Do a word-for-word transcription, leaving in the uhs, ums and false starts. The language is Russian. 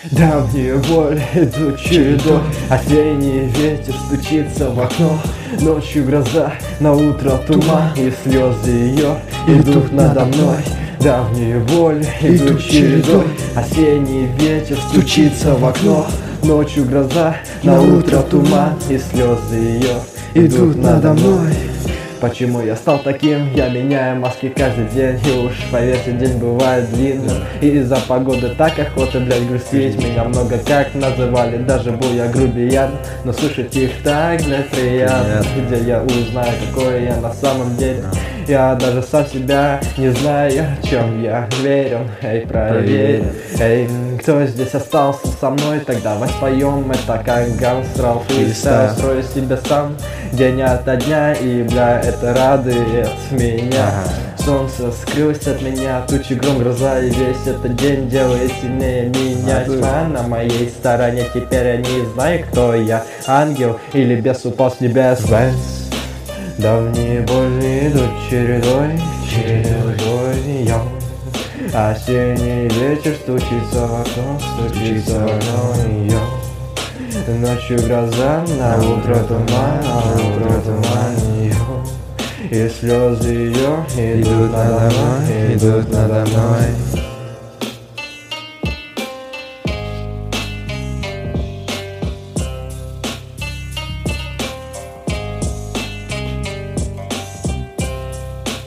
Давние боли идут чередой, осенний ветер стучится в окно. Ночью гроза, на утро туман, и слезы ее идут надо мной. Давние боли идут чередой, осенний ветер стучится в окно. Ночью гроза, на утро туман, и слезы ее идут надо мной. Почему я стал таким? Я меняю маски каждый день. И уж поверьте, день бывает длинным. И из-за погоды так охота, блядь, грустить. Меня много как называли, даже был я грубиян. Но слушать их так, блядь, приятно. Где я узнаю, какой я на самом деле. Я даже сам себя не знаю, о чем я верен. Эй, проверь. Эй, кто здесь остался со мной? Тогда воспоем это как гангстрал фристайл. Строю себе сам день ото дня, и, бля, это радует меня. Солнце скрылось от меня, тучи, гром, гроза, и весь этот день делает сильнее меня. Тьма на моей стороне, теперь я не знаю, кто я, ангел или бес, упал с небес. Давние боли идут чередой, чередой, я. Осенний ветер стучится в окно, стучится в окно, я. Ночью гроза, на утро туман, на утро туман, ее. И слезы ее идут надо мной, идут надо мной.